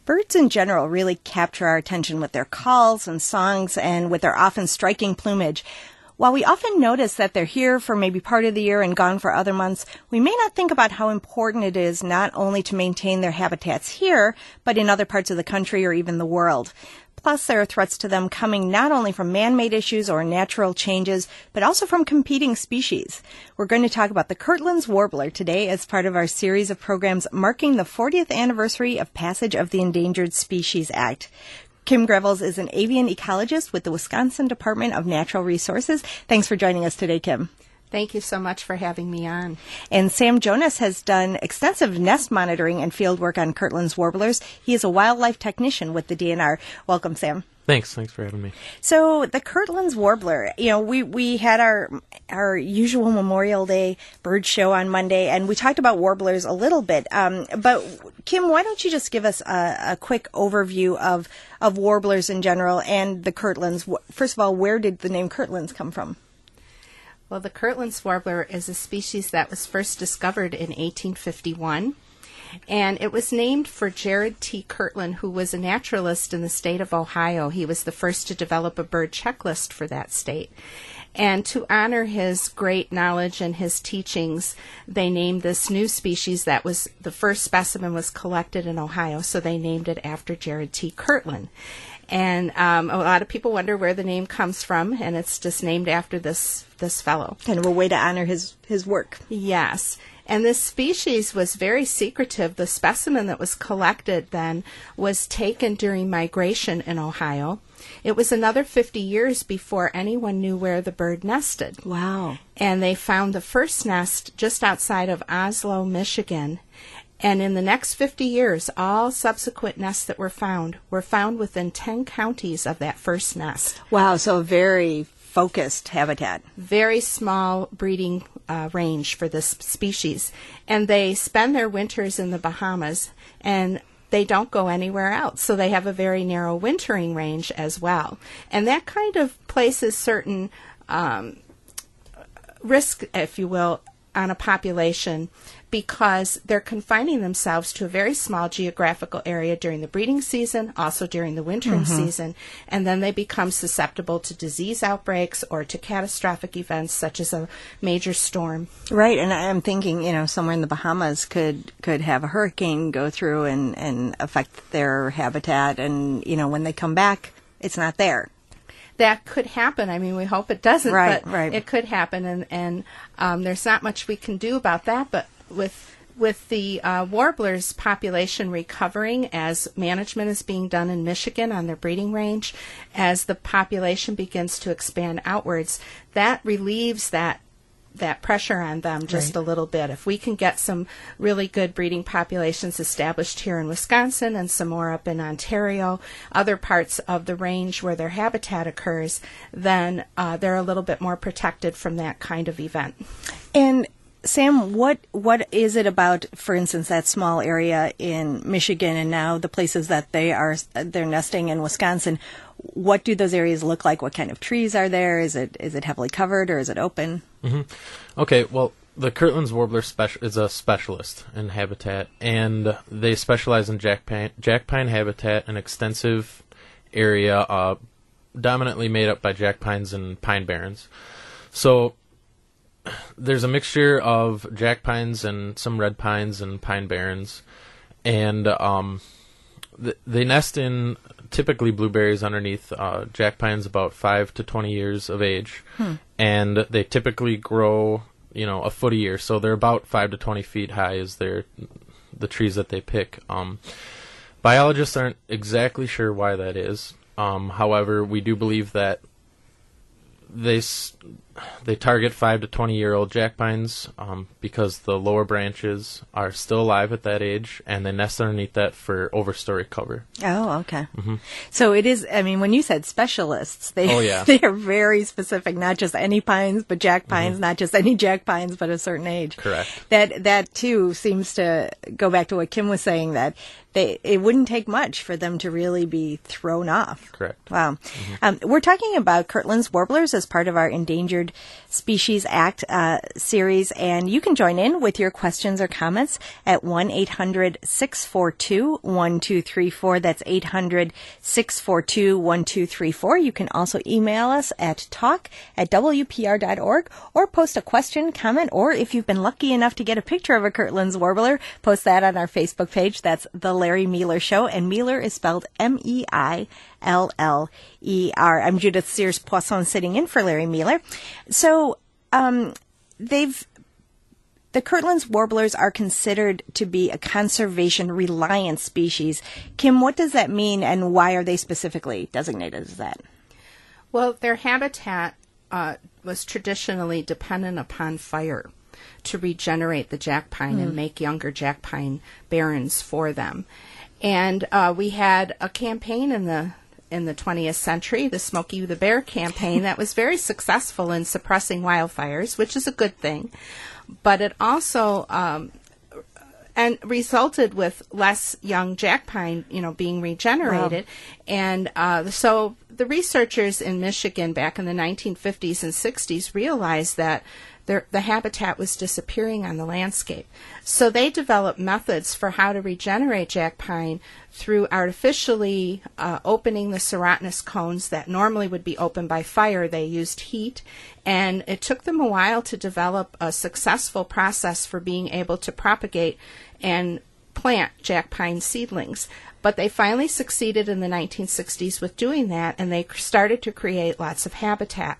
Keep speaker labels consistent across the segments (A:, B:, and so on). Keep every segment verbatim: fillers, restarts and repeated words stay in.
A: Birds in general really capture our attention with their calls and songs and with their often striking plumage. While we often notice that they're here for maybe part of the year and gone for other months, we may not think about how important it is not only to maintain their habitats here, but in other parts of the country or even the world. Plus, there are threats to them coming not only from man-made issues or natural changes, but also from competing species. We're going to talk about the Kirtland's warbler today as part of our series of programs marking the fortieth anniversary of passage of the Endangered Species Act. Kim Grevels is an avian ecologist with the Wisconsin Department of Natural Resources. Thanks for joining us today, Kim.
B: Thank you so much for having me on.
A: And Sam Jonas has done extensive nest monitoring and field work on Kirtland's warblers. He is a wildlife technician with the D N R. Welcome, Sam.
C: Thanks. Thanks for having me.
A: So the Kirtland's warbler, you know, we, we had our our usual Memorial Day bird show on Monday, and we talked about warblers a little bit. Um, but Kim, why don't you just give us a, a quick overview of, of warblers in general and the Kirtland's? First of all, where did the name Kirtland's come from?
B: Well, the Kirtland's warbler is a species that was first discovered in eighteen fifty-one, and it was named for Jared T. Kirtland, who was a naturalist in the state of Ohio. He was the first to develop a bird checklist for that state. And to honor his great knowledge and his teachings, they named this new species that was, the first specimen was collected in Ohio, so they named it after Jared T. Kirtland. And um, a lot of people wonder where the name comes from, and it's just named after this this fellow.
A: Kind of a way to honor his, his work.
B: Yes. And this species was very secretive. The specimen that was collected then was taken during migration in Ohio. It was another fifty years before anyone knew where the bird nested.
A: Wow.
B: And they found the first nest just outside of Oslo, Michigan. And in the next fifty years, all subsequent nests that were found were found within ten counties of that first nest.
A: Wow, so a very focused habitat.
B: Very small breeding uh, range for this species. And they spend their winters in the Bahamas, and they don't go anywhere else. So they have a very narrow wintering range as well. And that kind of places certain um, risk, if you will, on a population, because they're confining themselves to a very small geographical area during the breeding season, also during the wintering mm-hmm. season, and then they become susceptible to disease outbreaks or to catastrophic events such as a major storm.
A: Right, and I'm thinking, you know, somewhere in the Bahamas could could have a hurricane go through and, and affect their habitat, and, you know, when they come back, it's not there.
B: That could happen. I mean, we hope it doesn't,
A: right,
B: but
A: right.
B: it could happen, and, and um, there's not much we can do about that, but with with the uh, warblers population recovering as management is being done in Michigan on their breeding range, as the population begins to expand outwards, that relieves that that pressure on them just
A: right.
B: a little bit. If we can get some really good breeding populations established here in Wisconsin and some more up in Ontario, other parts of the range where their habitat occurs, then uh, they're a little bit more protected from that kind of event.
A: And Sam, what what is it about, for instance, that small area in Michigan and now the places that they are they're nesting in Wisconsin? What do those areas look like? What kind of trees are there? Is it is it heavily covered or is it open?
C: Mm-hmm. Okay, well, the Kirtland's warbler speci- is a specialist in habitat, and they specialize in jack pine, jack pine habitat, an extensive area uh, dominantly made up by jack pines and pine barrens. So there's a mixture of jack pines and some red pines and pine barrens, and um, th- they nest in typically blueberries underneath uh, jack pines about five to twenty years of age, hmm. and they typically grow, you know, a foot a year, so they're about five to twenty feet high is their the trees that they pick. Um, biologists aren't exactly sure why that is. Um, however, we do believe that they s- they target five to twenty year old jack pines um, because the lower branches are still alive at that age, and they nest underneath that for overstory cover.
A: Oh, okay.
C: Mm-hmm.
A: So it is. I mean, when you said specialists, they
C: oh, yeah.
A: they are very specific. Not just any pines, but jack pines. Mm-hmm. Not just any jack pines, but a certain age.
C: Correct.
A: That that too seems to go back to what Kim was saying, that they it wouldn't take much for them to really be thrown off.
C: Correct.
A: Wow.
C: Mm-hmm.
A: Um, we're talking about Kirtland's warblers as part of our Endangered Endangered Species Act uh, series, and you can join in with your questions or comments at one eight hundred six four two one two three four. That's eight hundred six four two one two three four. You can also email us at talk at w p r dot org or post a question, comment, or if you've been lucky enough to get a picture of a Kirtland's warbler, post that on our Facebook page. That's The Larry Meiler Show, and Meiler is spelled M E I L L E R. I'm Judith Sears-Poisson sitting in for Larry Meiler. So, um, they've, the Kirtland's warblers are considered to be a conservation-reliant species. Kim, what does that mean, and why are they specifically designated as that?
B: Well, their habitat uh, was traditionally dependent upon fire to regenerate the jack pine mm. and make younger jack pine barrens for them. And uh, we had a campaign in the in the twentieth century, the Smokey the Bear campaign, that was very successful in suppressing wildfires, which is a good thing. But it also um, and resulted with less young jack pine, you know, being regenerated. Wow. And uh, so the researchers in Michigan back in the nineteen fifties and sixties realized that Their, the habitat was disappearing on the landscape. So they developed methods for how to regenerate jack pine through artificially uh, opening the serotinous cones that normally would be opened by fire. They used heat, and it took them a while to develop a successful process for being able to propagate and plant jack pine seedlings. But they finally succeeded in the nineteen sixties with doing that, and they started to create lots of habitat.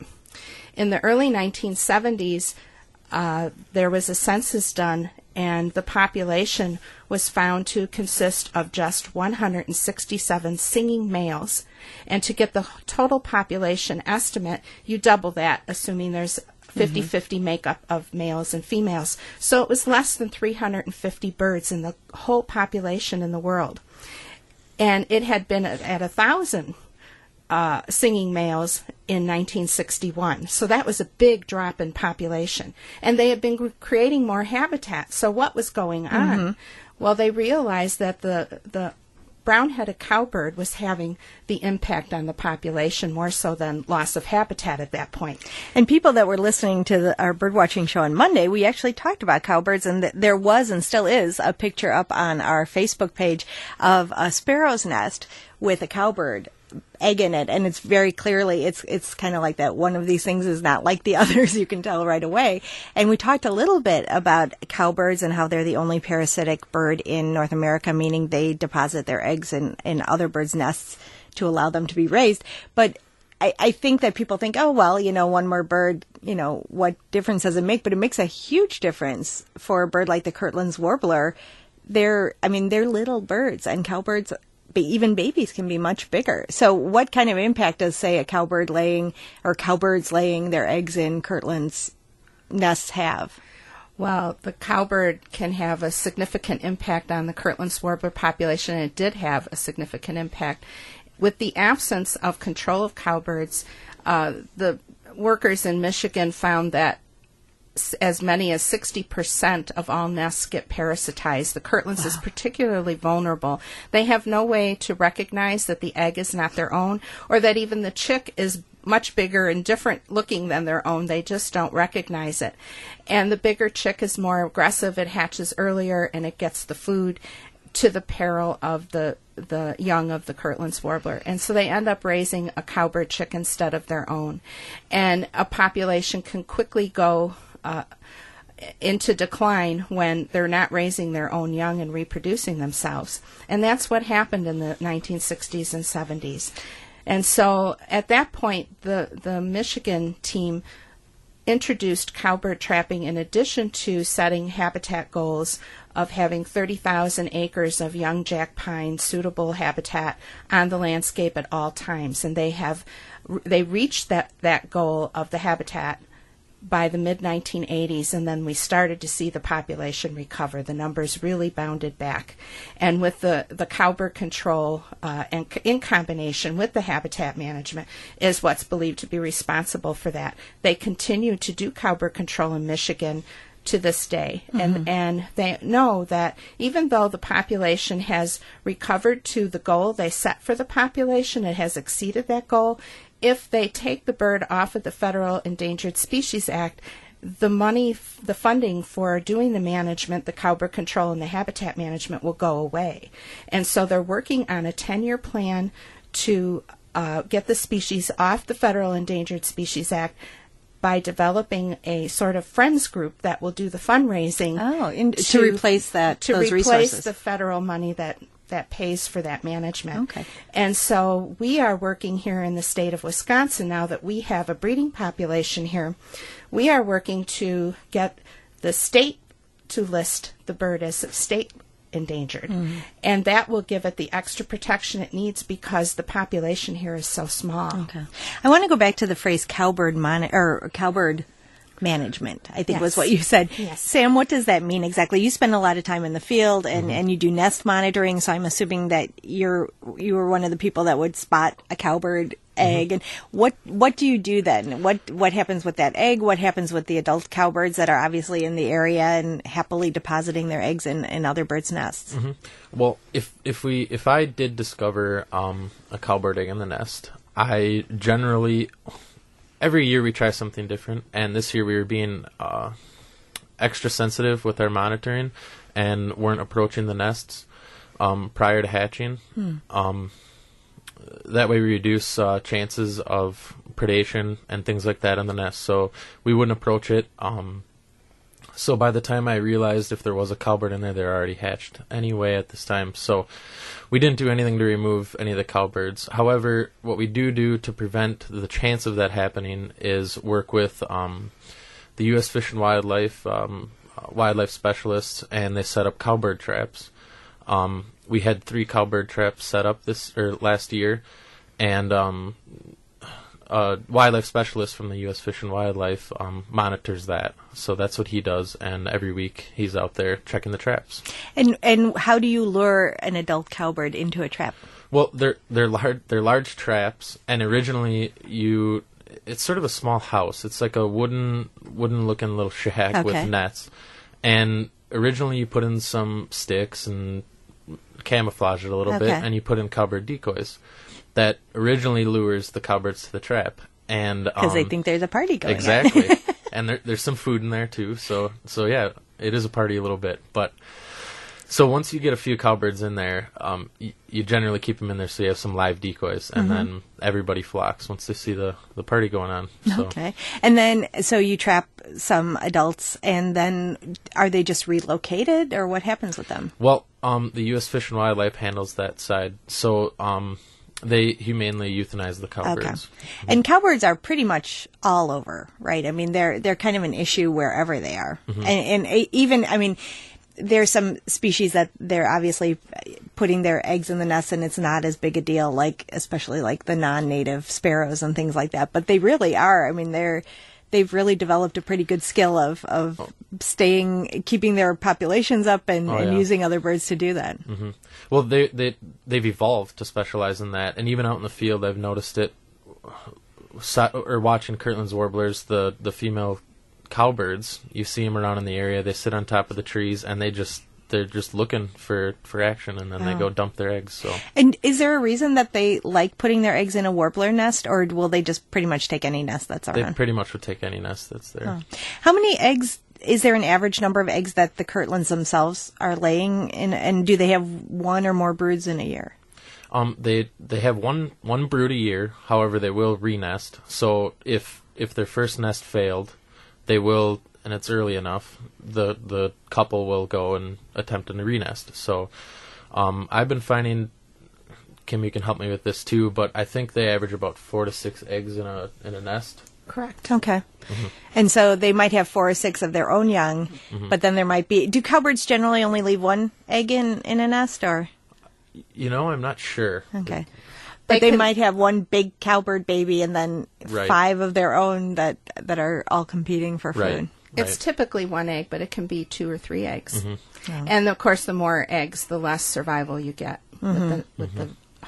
B: In the early nineteen seventies, uh, there was a census done, and the population was found to consist of just one hundred sixty-seven singing males. And to get the total population estimate, you double that, assuming there's fifty-fifty mm-hmm. makeup of males and females. So it was less than three hundred fifty birds in the whole population in the world. And it had been at, at one thousand Uh, singing males in nineteen sixty-one. So that was a big drop in population. And they had been g- creating more habitat. So what was going on? Mm-hmm. Well, they realized that the, the brown-headed cowbird was having the impact on the population more so than loss of habitat at that point.
A: And people that were listening to the, our birdwatching show on Monday, we actually talked about cowbirds, and th- there was and still is a picture up on our Facebook page of a sparrow's nest with a cowbird egg in it, and it's very clearly, it's it's kind of like that. One of these things is not like the others, you can tell right away. And we talked a little bit about cowbirds and how they're the only parasitic bird in North America, meaning they deposit their eggs in, in other birds' nests to allow them to be raised. But I, I think that people think, oh, well, you know, one more bird, you know, what difference does it make? But it makes a huge difference for a bird like the Kirtland's warbler. They're, I mean, they're little birds, and cowbirds, even babies, can be much bigger. So what kind of impact does, say, a cowbird laying or cowbirds laying their eggs in Kirtland's nests have?
B: Well, the cowbird can have a significant impact on the Kirtland's warbler population, and it did have a significant impact. With the absence of control of cowbirds, uh, the workers in Michigan found that as many as sixty percent of all nests get parasitized. The Kirtland's wow. is particularly vulnerable. They have no way to recognize that the egg is not their own, or that even the chick is much bigger and different looking than their own. They just don't recognize it. And the bigger chick is more aggressive. It hatches earlier, and it gets the food, to the peril of the the young of the Kirtland's warbler. And so they end up raising a cowbird chick instead of their own. And a population can quickly go Uh, into decline when they're not raising their own young and reproducing themselves. And that's what happened in the nineteen sixties and seventies. And so at that point, the, the Michigan team introduced cowbird trapping in addition to setting habitat goals of having thirty thousand acres of young jack pine suitable habitat on the landscape at all times. And they have they reached that, that goal of the habitat by the mid nineteen eighties, and then we started to see the population recover. The numbers really bounded back. And with the, the cowbird control uh, and c- in combination with the habitat management is what's believed to be responsible for that. They continue to do cowbird control in Michigan to this day.
A: Mm-hmm.
B: And, and they know that even though the population has recovered to the goal they set for the population, it has exceeded that goal, if they take the bird off of the Federal Endangered Species Act, the money, the funding for doing the management, the cowbird control, and the habitat management will go away. And so they're working on a ten-year plan to uh, get the species off the Federal Endangered Species Act by developing a sort of friends group that will do the fundraising.
A: Oh, in, to, to replace that
B: to
A: those
B: replace
A: resources.
B: the federal money that that pays for that management.
A: Okay.
B: And so we are working here in the state of Wisconsin now that we have a breeding population here. We are working to get the state to list the bird as state endangered. Mm-hmm. And that will give it the extra protection it needs because the population here is so small.
A: Okay. I want to go back to the phrase cowbird mon- or cowbird management, I think
B: Yes.
A: was what you said.
B: Yes.
A: Sam, what does that mean exactly? You spend a lot of time in the field and,
C: Mm-hmm.
A: and you do nest monitoring, so I'm assuming that you're you were one of the people that would spot a cowbird egg.
C: Mm-hmm.
A: And what what do you do then? What what happens with that egg? What happens with the adult cowbirds that are obviously in the area and happily depositing their eggs in, in other birds' nests?
C: Mm-hmm. Well, if if we if I did discover um, a cowbird egg in the nest, I generally every year we try something different, and this year we were being uh, extra sensitive with our monitoring and weren't approaching the nests um, prior to hatching. Hmm. Um, that way we reduce uh, chances of predation and things like that in the nest, so we wouldn't approach it. Um, so by the time I realized if there was a cowbird in there, they're already hatched anyway at this time. So we didn't do anything to remove any of the cowbirds. However, what we do do to prevent the chance of that happening is work with um, the U S Fish and Wildlife um, uh, wildlife specialists, and they set up cowbird traps. Um, we had three cowbird traps set up this or last year, and um, a wildlife specialist from the U S Fish and Wildlife um, monitors that. So that's what he does, and every week he's out there checking the traps.
A: And and how do you lure an adult cowbird into a trap?
C: Well, they're they're large they're large traps, and originally you it's sort of a small house. It's like a wooden wooden looking little shack
A: Okay.
C: with nets, and originally you put in some sticks and camouflage it a little bit,
A: Okay.
C: and you put in cowbird decoys. That originally lures the cowbirds to the trap, and
A: Because
C: um,
A: they think there's a party going on.
C: exactly, and there, there's some food in there too. So so yeah, it is a party a little bit. But so once you get a few cowbirds in there, um, y- you generally keep them in there so you have some live decoys, and
A: Mm-hmm.
C: then everybody flocks once they see the, the party going on. So.
A: Okay. And then, so you trap some adults, and then are they just relocated, or what happens with them?
C: Well, um, the U S Fish and Wildlife handles that side, so um, they humanely euthanize the cowbirds.
A: Okay. And cowbirds are pretty much all over, right? I mean, they're they're kind of an issue wherever they are,
C: Mm-hmm.
A: and, and e- even I mean, there's some species that they're obviously putting their eggs in the nest, and it's not as big a deal, like especially like the non-native sparrows and things like that. But they really are. I mean, they're they've really developed a pretty good skill of of staying, keeping their populations up, and,
C: Oh,
A: and
C: yeah.
A: using other birds to do that.
C: Mm-hmm. Well, they they they've evolved to specialize in that, and even out in the field, I've noticed it. So, or watching Kirtland's warblers, the the female cowbirds, you see them around in the area. They sit on top of the trees, and they just they're just looking for, for action, and then they
A: Oh.
C: go dump their eggs. So
A: And is there a reason that they like putting their eggs in a warbler nest, or will they just pretty much take any nest that's
C: they
A: around?
C: pretty much would take any nest that's there.
A: Oh. How many eggs? Is there an average number of eggs that the Kirtlands themselves are laying, in, and do they have one or more broods in a year?
C: Um, they they have one one brood a year. However, they will re-nest. So if if their first nest failed, they will, and it's early enough, the the couple will go and attempt a re-nest. So um, I've been finding, Kim, you can help me with this too, but I think they average about four to six eggs in a in a nest.
B: Correct.
A: Okay. And so they might have four or six of their own young, but then there might be. Do cowbirds generally only leave one egg in, in a nest, or?
C: You know, I'm not sure.
A: Okay.
B: They
A: But they
B: could-
A: might have one big cowbird baby and then
C: Right.
A: five of their own that that are all competing for food.
C: Right.
B: It's
C: Right.
B: typically one egg, but it can be two or three eggs.
C: Mm-hmm.
A: Yeah.
B: And of course, the more eggs, the less survival you get with, the, with the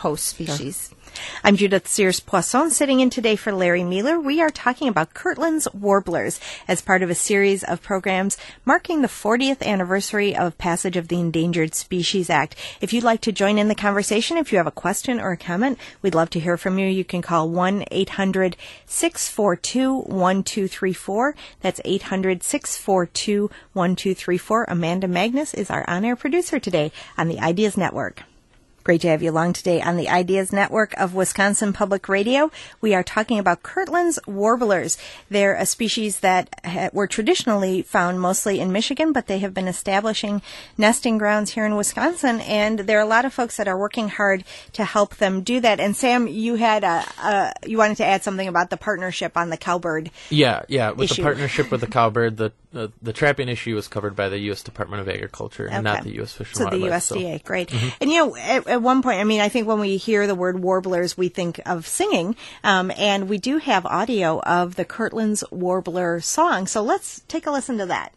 B: host species.
A: Sure. I'm Judith Sears-Poisson, sitting in today for Larry Mueller. We are talking about Kirtland's warblers as part of a series of programs marking the fortieth anniversary of passage of the Endangered Species Act. If you'd like to join in the conversation, if you have a question or a comment, we'd love to hear from you. You can call one eight hundred six four two one two three four. That's eight hundred six four two one two three four. Amanda Magnus is our on-air producer today on the Ideas Network. Great to have you along today on the Ideas Network of Wisconsin Public Radio. We are talking about Kirtland's warblers. They're a species that ha- were traditionally found mostly in Michigan, but they have been establishing nesting grounds here in Wisconsin, and there are a lot of folks that are working hard to help them do that. And Sam, you had a, a you wanted to add something about the partnership on the cowbird.
C: Yeah, yeah. With
A: issue.
C: the partnership with the cowbird, the uh, the trapping issue was covered by the U S Department of Agriculture and
A: Okay.
C: not the U S Fish and
A: So
C: Wildlife.
A: the U S D A,
C: so.
A: great. Mm-hmm. And you know, at, at one point, I mean, I think when we hear the word warblers, we think of singing, um, and we do have audio of the Kirtland's warbler song. So let's take a listen to that.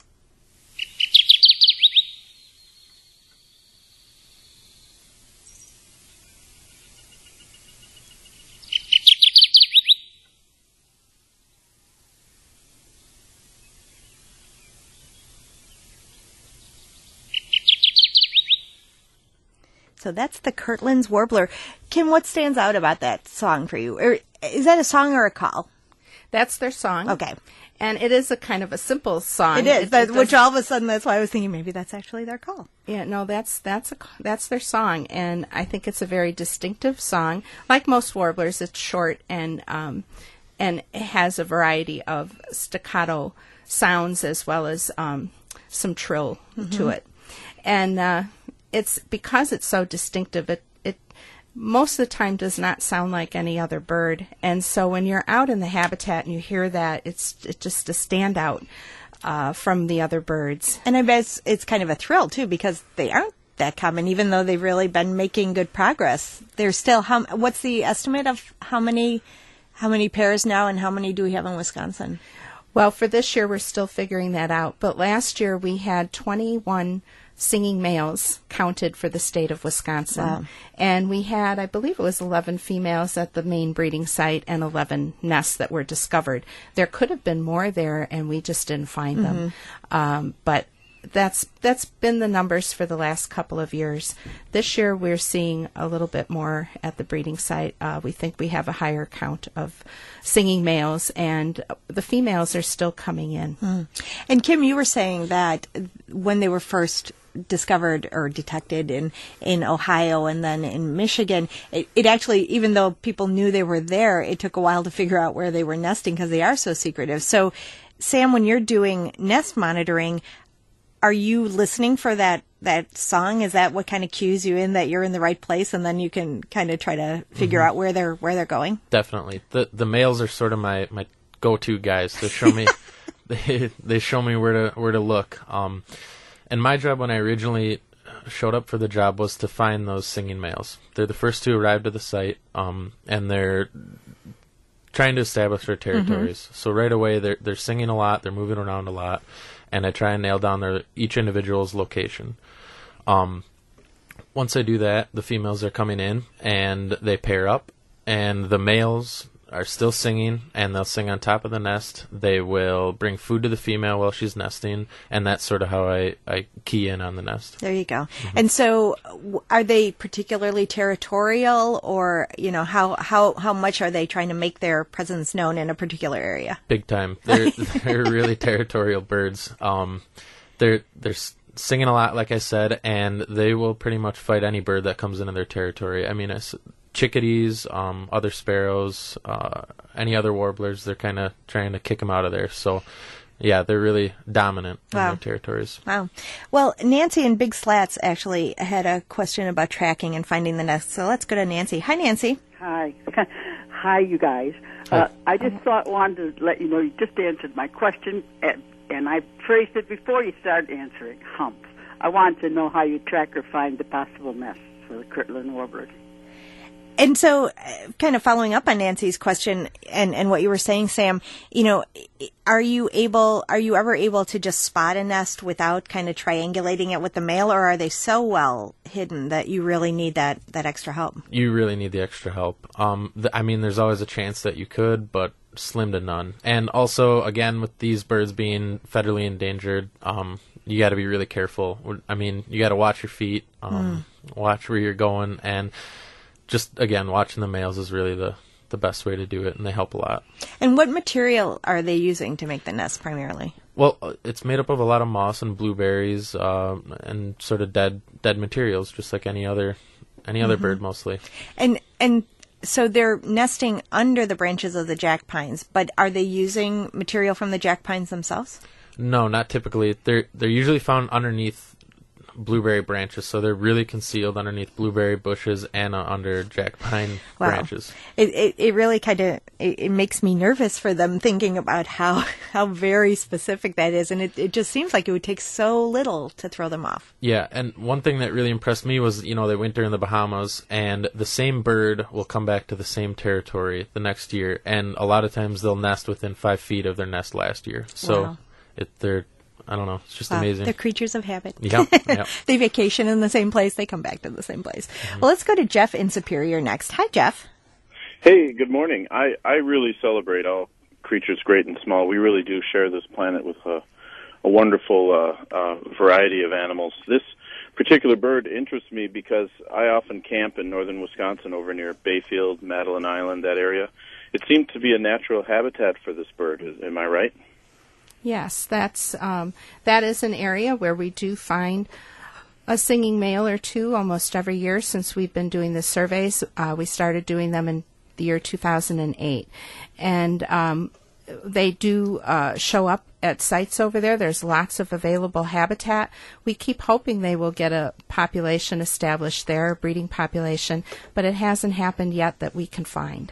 A: So that's the Kirtland's warbler. Kim, what stands out about that song for you? Or is that a song or a call?
B: That's their song.
A: Okay.
B: And it is a kind of a simple song.
A: It is,
B: It-
A: but,
B: it
A: which
B: does-
A: all of a sudden, that's why I was thinking maybe that's actually their call.
B: Yeah, no, that's that's a, that's their song, and I think it's a very distinctive song. Like most warblers, it's short and um, and it has a variety of staccato sounds as well as um, some trill mm-hmm. to it, and uh, it's because it's so distinctive. It it most of the time does not sound like any other bird, and so when you're out in the habitat and you hear that, it's it's just a standout uh, from the other birds.
A: And I bet it's, it's kind of a thrill, too, because they aren't that common, even though they've really been making good progress. There's still, how, what's the estimate of how many how many pairs now, and how many do we have in Wisconsin?
B: Well, for this year, we're still figuring that out. But last year, we had twenty-one singing males counted for the state of Wisconsin.
A: Wow.
B: And we had, I believe it was eleven females at the main breeding site and eleven nests that were discovered. There could have been more there, and we just didn't find mm-hmm. them. Um, but that's that's been the numbers for the last couple of years. This year, we're seeing a little bit more at the breeding site. Uh, we think we have a higher count of singing males, and the females are still coming in.
A: Mm. And Kim, you were saying that when they were first discovered or detected in, in Ohio and then in Michigan, it, it actually, even though people knew they were there, it took a while to figure out where they were nesting because they are so secretive. So, Sam, when you're doing nest monitoring, are you listening for that, that song? Is that what kind of cues you in that you're in the right place, and then you can kind of try to figure
C: mm-hmm.
A: out where they're where they're going?
C: Definitely. The the males are sort of my, my go-to guys to show me they they show me where to where to look. Um and my job when I originally showed up for the job was to find those singing males. They're the first to arrive to the site, um and they're trying to establish their territories. Mm-hmm. So right away they're they're singing a lot, they're moving around a lot. And I try and nail down their each individual's location. Um, once I do that, the females are coming in, and they pair up, and the males are still singing, and they'll sing on top of the nest. They will bring food to the female while she's nesting, and that's sort of how I, I key in on the nest.
A: There you go. Mm-hmm. And so w- are they particularly territorial, or, you know, how, how, how much are they trying to make their presence known in a particular area?
C: Big time. They're, they're really territorial birds. Um, they're, they're singing a lot, like I said, and they will pretty much fight any bird that comes into their territory. I mean, it's chickadees, um, other sparrows, uh, any other warblers, they're kind of trying to kick them out of there. So, yeah, they're really dominant in
A: wow.
C: their territories.
A: Wow. Well, Nancy in Big Slats actually had a question about tracking and finding the nest. So let's go to Nancy. Hi, Nancy.
D: Hi. Hi, you guys.
C: Hi.
D: Uh, I just thought wanted to let you know you just answered my question, and, and I phrased it before you started answering. Humps. I wanted to know how you track or find the possible nests for the Kirtland warblers.
A: And so, uh, kind of following up on Nancy's question and, and what you were saying, Sam, you know, are you able, are you ever able to just spot a nest without kind of triangulating it with the male, or are they so well hidden that you really need that, that extra help?
C: You really need the extra help. Um, th- I mean, there's always a chance that you could, but slim to none. And also, again, with these birds being federally endangered, um, you got to be really careful. I mean, you got to watch your feet, um, mm. watch where you're going, and just, again, watching the males is really the, the best way to do it, and they help a lot.
A: And what material are they using to make the nest primarily?
C: Well, it's made up of a lot of moss and blueberries, uh, and sort of dead dead materials, just like any other any other mm-hmm. bird, mostly.
A: And and so they're nesting under the branches of the jack pines, but are they using material from the jack pines themselves?
C: No, not typically. They're they're usually found underneath blueberry branches, so they're really concealed underneath blueberry bushes and uh, under jack pine
A: wow.
C: branches.
A: It, it it really kind of it, it makes me nervous for them, thinking about how how very specific that is, and it it just seems like it would take so little to throw them off.
C: Yeah, and one thing that really impressed me was, you know, they winter in the Bahamas, and the same bird will come back to the same territory the next year, and a lot of times they'll nest within five feet of their nest last year. So
A: wow.
C: it they're I don't know. It's just
A: wow.
C: amazing.
A: They're creatures of habit.
C: Yeah. Yep.
A: They vacation in the same place. They come back to the same place. Mm-hmm. Well, let's go to Jeff in Superior next. Hi, Jeff.
E: Hey, good morning. I, I really celebrate all creatures, great and small. We really do share this planet with a, a wonderful uh, uh, variety of animals. This particular bird interests me because I often camp in northern Wisconsin over near Bayfield, Madeline Island, that area. It seemed to be a natural habitat for this bird. Am I right?
B: Yes, that's um, that is an area where we do find a singing male or two almost every year since we've been doing the surveys. Uh, we started doing them in the year two thousand eight, and um, they do uh, show up at sites over there. There's lots of available habitat. We keep hoping they will get a population established there, a breeding population, but it hasn't happened yet that we can find.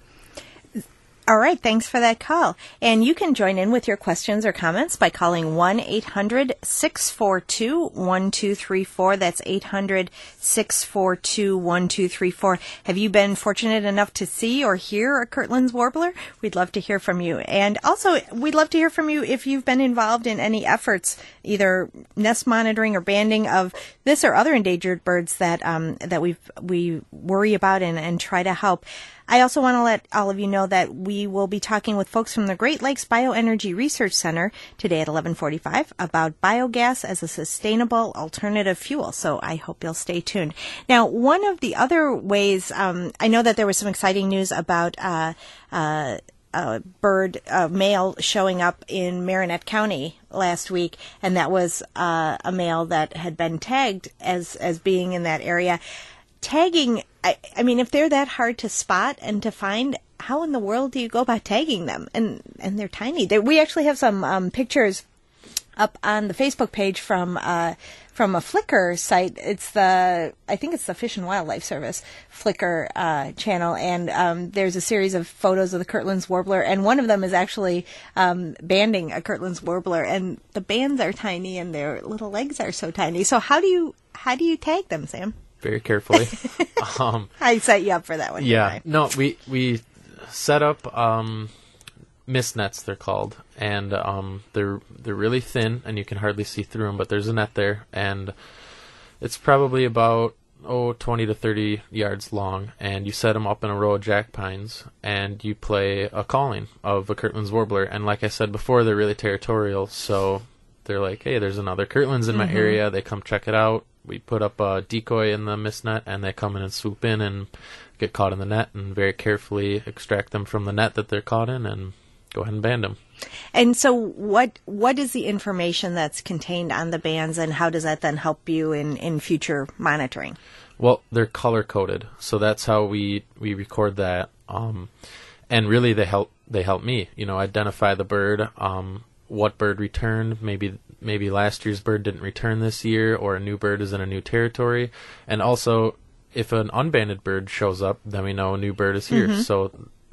A: All right, thanks for that call. And you can join in with your questions or comments by calling one eight hundred six four two one two three four. That's eight hundred six four two one two three four. Have you been fortunate enough to see or hear a Kirtland's warbler? We'd love to hear from you. And also, we'd love to hear from you if you've been involved in any efforts, either nest monitoring or banding of this or other endangered birds that um, that we we worry about and, and try to help. I also want to let all of you know that we will be talking with folks from the Great Lakes Bioenergy Research Center today at eleven forty-five about biogas as a sustainable alternative fuel. So I hope you'll stay tuned. Now, one of the other ways, um, I know that there was some exciting news about uh, uh, a bird, a male showing up in Marinette County last week, and that was uh, a male that had been tagged as as being in that area. Tagging, I, I mean, if they're that hard to spot and to find, how in the world do you go about tagging them? And and they're tiny. They, we actually have some um, pictures up on the Facebook page from uh, from a Flickr site. It's the, I think it's the Fish and Wildlife Service Flickr uh, channel, and um, there's a series of photos of the Kirtland's warbler, and one of them is actually um, banding a Kirtland's warbler, and the bands are tiny and their little legs are so tiny. So how do you how do you tag them, Sam?
C: Very carefully. um,
A: I set you up for that one.
C: Yeah. No, we we set up um, mist nets, they're called, and um, they're they're really thin, and you can hardly see through them. But there's a net there, and it's probably about oh twenty to thirty yards long, and you set them up in a row of jack pines, and you play a calling of a Kirtland's warbler. And like I said before, they're really territorial, so they're like, hey, there's another Kirtland's in mm-hmm. my area. They come check it out. We put up a decoy in the mist net, and they come in and swoop in and get caught in the net, and very carefully extract them from the net that they're caught in and go ahead and band them.
A: And so what what is the information that's contained on the bands, and how does that then help you in, in future monitoring?
C: Well, they're color-coded, so that's how we, we record that. Um, and really they help they help me, you know, identify the bird, um, what bird returned, maybe maybe last year's bird didn't return this year, or a new bird is in a new territory. And also, if an unbanded bird shows up, then we know a new bird is here. Mm-hmm. So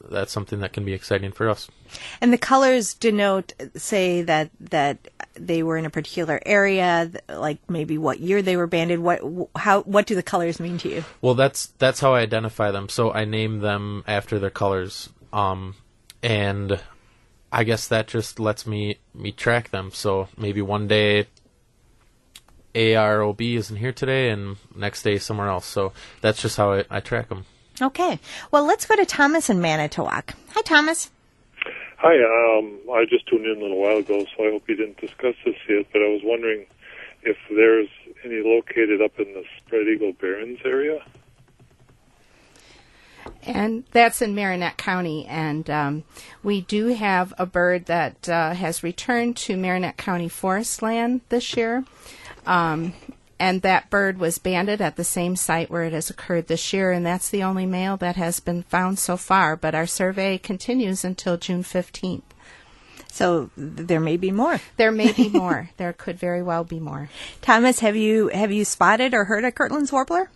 C: that's something that can be exciting for us.
A: And the colors denote, say that that they were in a particular area, like maybe what year they were banded. What how what do the colors mean to you?
C: Well, that's that's how I identify them. So I name them after their colors, um, and I guess that just lets me me track them. So maybe one day A R O B isn't here today, and next day somewhere else. So that's just how I, I track them.
A: Okay. Well, let's go to Thomas in Manitowoc. Hi, Thomas.
F: Hi. Um, I just tuned in a little while ago, so I hope you didn't discuss this yet, but I was wondering if there's any located up in the Spread Eagle Barrens area.
B: And that's in Marinette County, and um, we do have a bird that uh, has returned to Marinette County forest land this year. Um, and that bird was banded at the same site where it has occurred this year, and that's the only male that has been found so far. But our survey continues until June fifteenth.
A: So there may be more.
B: There may be more. There could very well be more.
A: Thomas, have you have you spotted or heard a Kirtland's warbler?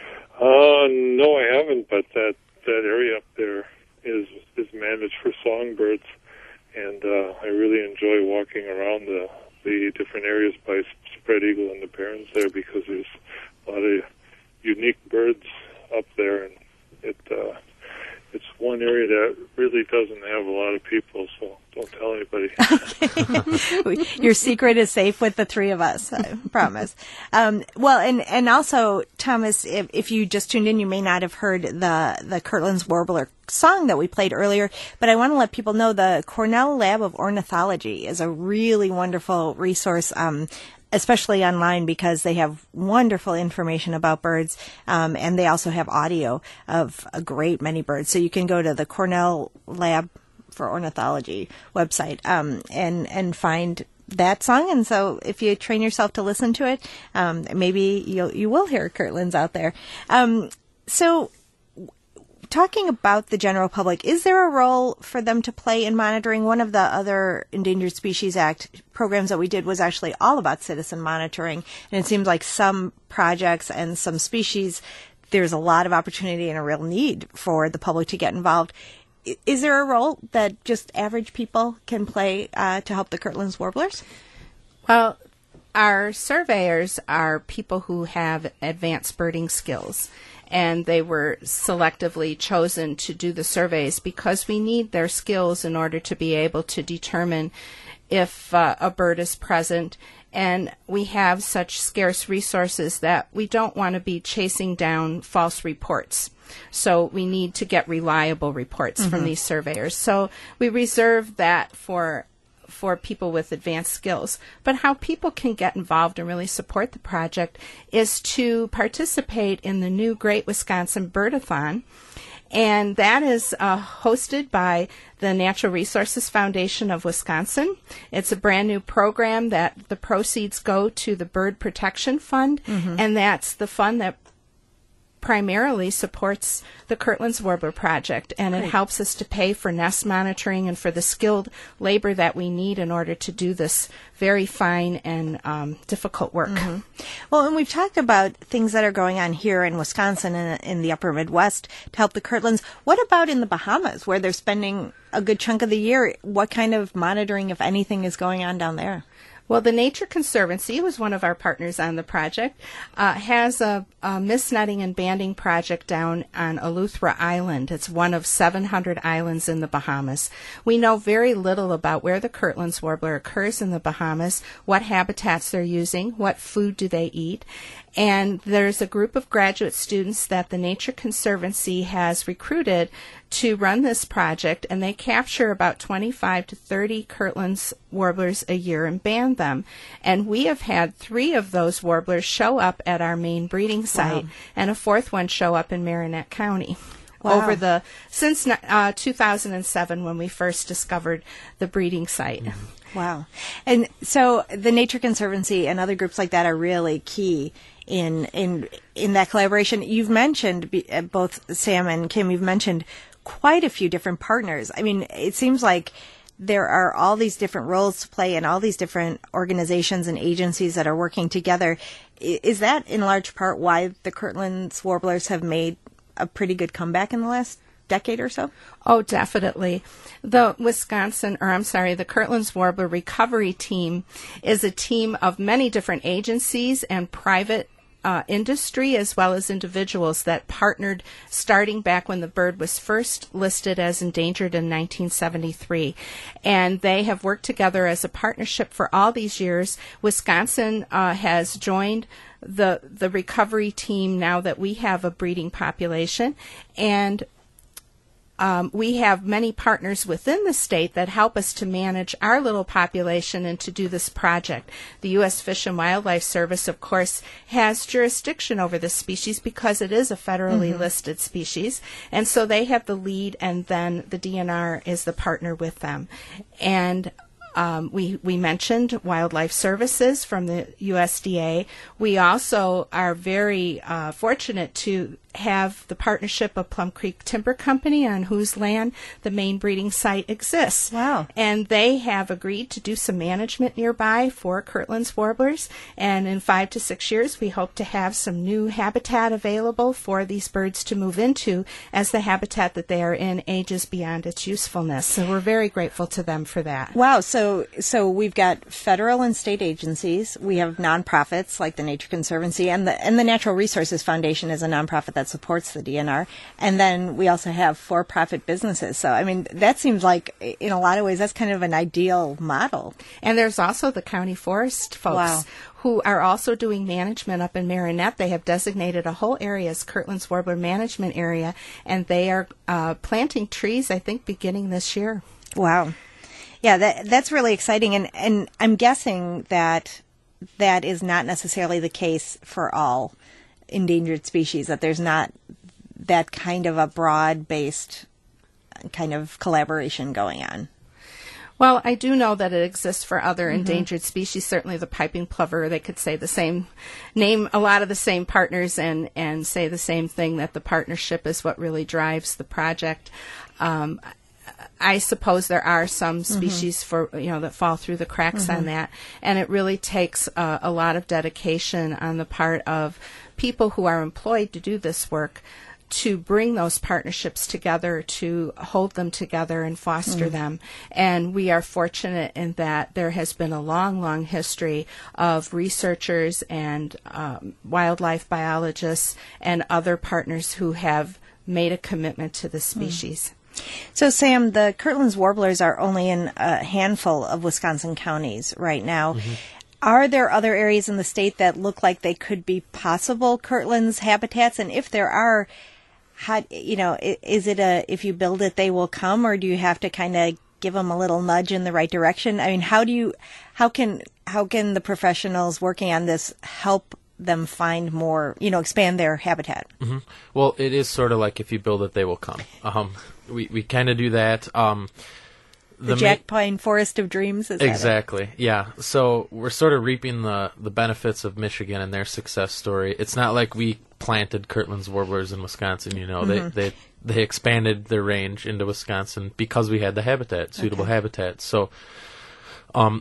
F: Uh, no, I haven't, but that, that area up there is is managed for songbirds, and uh, I really enjoy walking around the the different areas by Spread Eagle and the Barrens there, because there's a lot of unique birds up there, and it uh, it's one area that really doesn't have a lot of people, so don't tell anybody.
A: Okay. Your secret is safe with the three of us, I promise. Um, well, and, and also, Thomas, if, if you just tuned in, you may not have heard the, the Kirtland's Warbler song that we played earlier, but I want to let people know the Cornell Lab of Ornithology is a really wonderful resource, um, especially online, because they have wonderful information about birds, um, and they also have audio of a great many birds. So you can go to the Cornell Lab for Ornithology website um, and and find that song. And so if you train yourself to listen to it, um, maybe you'll you will hear Kirtland's out there. Um, so. Talking about the general public, is there a role for them to play in monitoring? One of the other Endangered Species Act programs that we did was actually all about citizen monitoring. And it seems like some projects and some species, there's a lot of opportunity and a real need for the public to get involved. Is there a role that just average people can play uh, to help the Kirtland's warblers?
B: Well, our surveyors are people who have advanced birding skills, and they were selectively chosen to do the surveys because we need their skills in order to be able to determine if uh, a bird is present. And we have such scarce resources that we don't want to be chasing down false reports. So we need to get reliable reports mm-hmm. from these surveyors. So we reserve that for for people with advanced skills. But how people can get involved and really support the project is to participate in the new Great Wisconsin Birdathon. And that is uh, hosted by the Natural Resources Foundation of Wisconsin. It's a brand new program that the proceeds go to the Bird Protection Fund, mm-hmm. and that's the fund that primarily supports the Kirtland's Warbler Project, and
A: Great.
B: It helps us to pay for nest monitoring and for the skilled labor that we need in order to do this very fine and um, difficult work.
A: Mm-hmm. Well, and we've talked about things that are going on here in Wisconsin and in the upper Midwest to help the Kirtlands. What about in the Bahamas, where they're spending a good chunk of the year? What kind of monitoring, if anything, is going on down there?
B: Well, the Nature Conservancy, who is one of our partners on the project, uh, has a, a mist netting and banding project down on Eleuthera Island. It's one of seven hundred islands in the Bahamas. We know very little about where the Kirtland's warbler occurs in the Bahamas, what habitats they're using, what food do they eat. And there's a group of graduate students that the Nature Conservancy has recruited to run this project, and they capture about twenty-five to thirty Kirtland's warblers a year and band them. And we have had three of those warblers show up at our main breeding site, wow. and a fourth one show up in Marinette County. Wow. Over the since uh, two thousand seven, when we first discovered the breeding site.
A: Mm-hmm. Wow. And so the Nature Conservancy and other groups like that are really key in in in that collaboration. You've mentioned, both Sam and Kim, you've mentioned quite a few different partners. I mean, it seems like there are all these different roles to play and all these different organizations and agencies that are working together. Is that in large part why the Kirtland's warblers have made a pretty good comeback in the last decade or so?
B: Oh, definitely. The Wisconsin, or I'm sorry, the Kirtland's Warbler Recovery Team is a team of many different agencies and private uh, industry as well as individuals that partnered starting back when the bird was first listed as endangered in nineteen seventy-three. And they have worked together as a partnership for all these years. Wisconsin uh, has joined the the recovery team now that we have a breeding population, and Um, we have many partners within the state that help us to manage our little population and to do this project. The U S Fish and Wildlife Service, of course, has jurisdiction over this species because it is a federally mm-hmm. listed species, and so they have the lead, and then the D N R is the partner with them. And Um, we, we mentioned Wildlife Services from the U S D A. We also are very uh, fortunate to have the partnership of Plum Creek Timber Company, on whose land the main breeding site exists.
A: Wow.
B: And they have agreed to do some management nearby for Kirtland's warblers. And in five to six years, we hope to have some new habitat available for these birds to move into as the habitat that they are in ages beyond its usefulness. So we're very grateful to them for that.
A: Wow. So, so we've got federal and state agencies. We have nonprofits like the Nature Conservancy, and the and the Natural Resources Foundation is a nonprofit that supports the D N R. And then we also have for-profit businesses. So, I mean, that seems like, in a lot of ways, that's kind of an ideal model.
B: And there's also the county forest folks.
A: Wow.
B: Who are also doing management up in Marinette. They have designated a whole area as Kirtland's Warbler Management Area, and they are uh, planting trees, I think, beginning this year.
A: Wow. Yeah, that that's really exciting, and, and I'm guessing that that is not necessarily the case for all endangered species, that there's not that kind of a broad-based kind of collaboration going on.
B: Well, I do know that it exists for other
A: Mm-hmm.
B: endangered species. Certainly the piping plover, they could say the same, name a lot of the same partners and, and say the same thing, that the partnership is what really drives the project. Um, I suppose there are some species mm-hmm. for, you know, that fall through the cracks mm-hmm. on that. And it really takes uh, a lot of dedication on the part of people who are employed to do this work, to bring those partnerships together, to hold them together and foster mm. them. And we are fortunate in that there has been a long, long history of researchers and um, wildlife biologists and other partners who have made a commitment to the species.
A: Mm. So, Sam, the Kirtland's warblers are only in a handful of Wisconsin counties right now. Mm-hmm. Are there other areas in the state that look like they could be possible Kirtland's habitats? And if there are, how, you know, is it a, if you build it, they will come, or do you have to kind of give them a little nudge in the right direction? I mean, how do you, how can, how can the professionals working on this help them find more, you know, expand their habitat?
C: Mm-hmm. Well, it is sort of like if you build it, they will come. Um, we, we kind of do that. Um,
A: The, the Jack ma- Pine Forest of Dreams, is
C: exactly, that yeah. So we're sort of reaping the, the benefits of Michigan and their success story. It's not like we planted Kirtland's warblers in Wisconsin, you know. Mm-hmm. They, they they expanded their range into Wisconsin because we had the habitat, suitable okay. habitat. So um,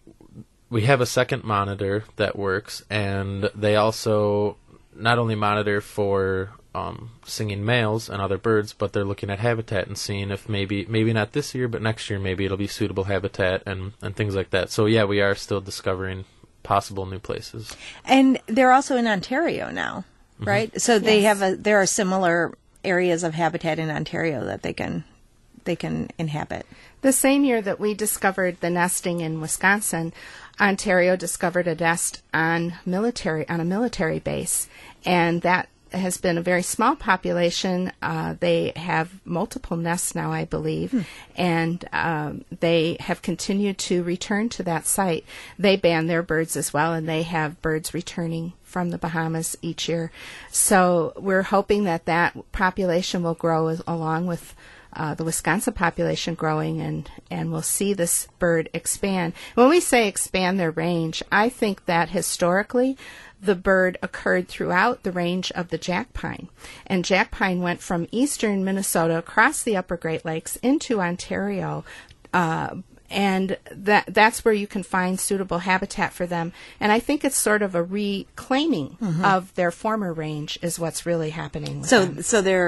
C: we have a second monitor that works, and they also not only monitor for Um, singing males and other birds, but they're looking at habitat and seeing if maybe maybe not this year, but next year maybe it'll be suitable habitat and, and things like that. So yeah, we are still discovering possible new places.
A: And they're also in Ontario now, right? Mm-hmm. So they yes. have a there are similar areas of habitat in Ontario that they can they can inhabit.
B: The same year that we discovered the nesting in Wisconsin, Ontario discovered a nest on military on a military base, and that has been a very small population. Uh, they have multiple nests now, I believe, hmm. and um, they have continued to return to that site. They ban their birds as well, and they have birds returning from the Bahamas each year. So we're hoping that that population will grow as, along with Uh, the Wisconsin population growing, and, and we'll see this bird expand. When we say expand their range, I think that historically the bird occurred throughout the range of the jack pine. And jack pine went from eastern Minnesota across the upper Great Lakes into Ontario, uh, and that that's where you can find suitable habitat for them. And I think it's sort of a reclaiming mm-hmm. of their former range is what's really happening with
A: so,
B: them.
A: So they're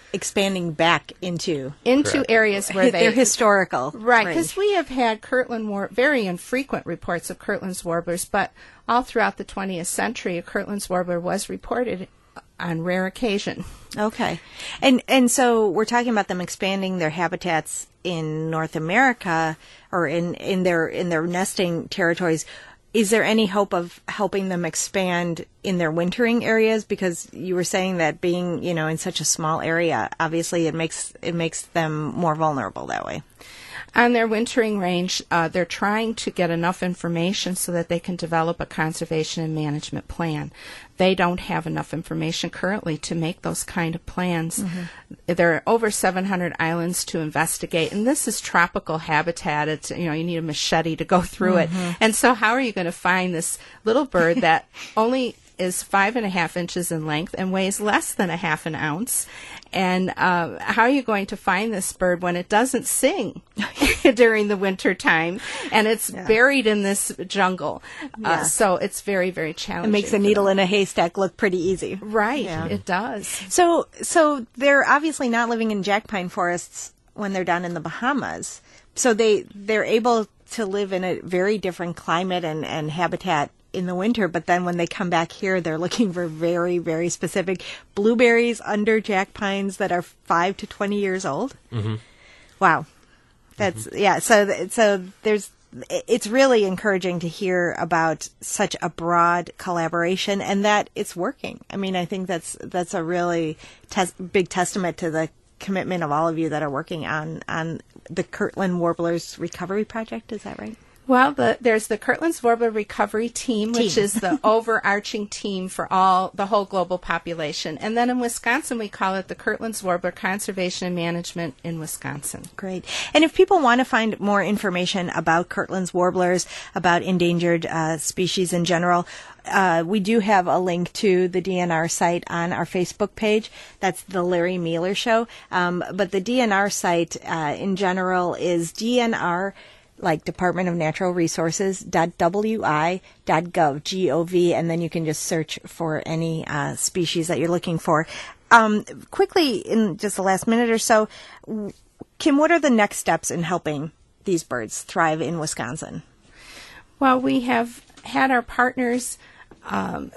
A: expanding back into
B: into
C: Correct.
B: areas where they
A: their historical.
B: right,
A: range.
B: because we have had Kirtland war very infrequent reports of Kirtland's warblers, but all throughout the twentieth century, a Kirtland's warbler was reported on rare occasion.
A: Okay. And and so we're talking about them expanding their habitats in North America or in, in their in their nesting territories. Is there any hope of helping them expand in their wintering areas? Because you were saying that being, you know, in such a small area, obviously it makes it makes them more vulnerable that way.
B: On their wintering range, uh, they're trying to get enough information so that they can develop a conservation and management plan. They don't have enough information currently to make those kind of plans. Mm-hmm. There are over seven hundred islands to investigate, and this is tropical habitat. It's, you know, you need a machete to go through mm-hmm. it. And so how are you going to find this little bird that only is five and a half inches in length and weighs less than a half an ounce? And uh, how are you going to find this bird when it doesn't sing during the winter time and it's yeah. buried in this jungle? Yeah. Uh, so it's very, very challenging.
A: It makes a needle in a haystack look pretty easy.
B: Right,
A: yeah.
B: It does.
A: So, so they're obviously not living in jack pine forests when they're down in the Bahamas. So they, they're able to live in a very different climate and, and habitat in the winter, but then when they come back here, they're looking for very, very specific blueberries under jack pines that are five to twenty years old.
C: Mm-hmm.
A: Wow. That's, mm-hmm. yeah. So, so there's, it's really encouraging to hear about such a broad collaboration and that it's working. I mean, I think that's, that's a really tes- big testament to the commitment of all of you that are working on, on the Kirtland Warblers Recovery Project. Is that right?
B: Well, the, there's the Kirtland's Warbler Recovery Team, team, which is the overarching team for all the whole global population. And then in Wisconsin, we call it the Kirtland's Warbler Conservation and Management in Wisconsin.
A: Great. And if people want to find more information about Kirtland's warblers, about endangered uh, species in general, uh, we do have a link to the D N R site on our Facebook page. That's the Larry Mueller Show. Um, but the D N R site uh, in general is D N R, like Department of Natural Resources, dot wi dot gov, G O V, and then you can just search for any uh, species that you're looking for. Um, quickly, in just the last minute or so, Kim, what are the next steps in helping these birds thrive in Wisconsin?
B: Well, we have had our partners um,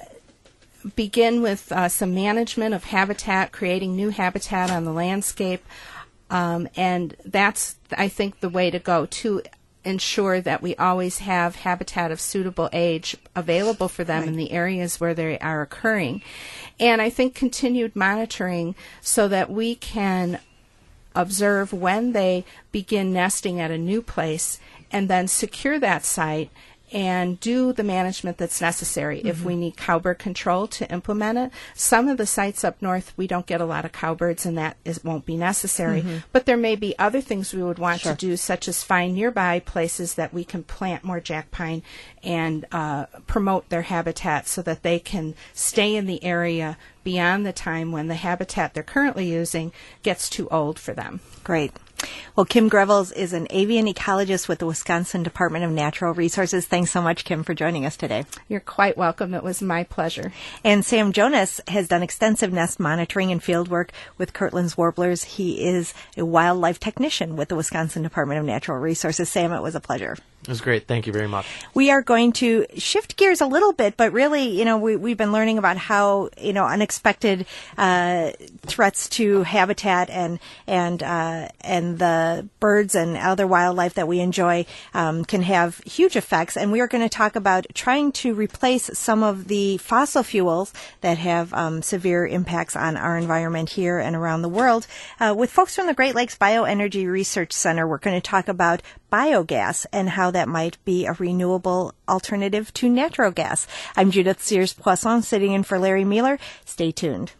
B: begin with uh, some management of habitat, creating new habitat on the landscape, um, and that's, I think, the way to go, to ensure that we always have habitat of suitable age available for them right. in the areas where they are occurring. And I think continued monitoring so that we can observe when they begin nesting at a new place and then secure that site and do the management that's necessary. Mm-hmm. If we need cowbird control to implement it, some of the sites up north, we don't get a lot of cowbirds, and that is, won't be necessary. Mm-hmm. But there may be other things we would want sure. to do, such as find nearby places that we can plant more jack pine and uh, promote their habitat so that they can stay in the area beyond the time when the habitat they're currently using gets too old for them.
A: Great. Well, Kim Grevels is an avian ecologist with the Wisconsin Department of Natural Resources. Thanks so much, Kim, for joining us today.
B: You're quite welcome. It was my pleasure.
A: And Sam Jonas has done extensive nest monitoring and field work with Kirtland's warblers. He is a wildlife technician with the Wisconsin Department of Natural Resources. Sam, it was a pleasure.
C: It was great. Thank you very much.
A: We are going to shift gears a little bit, but really, you know, we, we've been learning about how, you know, unexpected uh, threats to habitat and and uh, and the birds and other wildlife that we enjoy um, can have huge effects. And we are going to talk about trying to replace some of the fossil fuels that have um, severe impacts on our environment here and around the world. Uh, with folks from the Great Lakes Bioenergy Research Center, we're going to talk about biogas and how that might be a renewable alternative to natural gas. I'm Judith Sears-Poisson, sitting in for Larry Mueller. Stay tuned.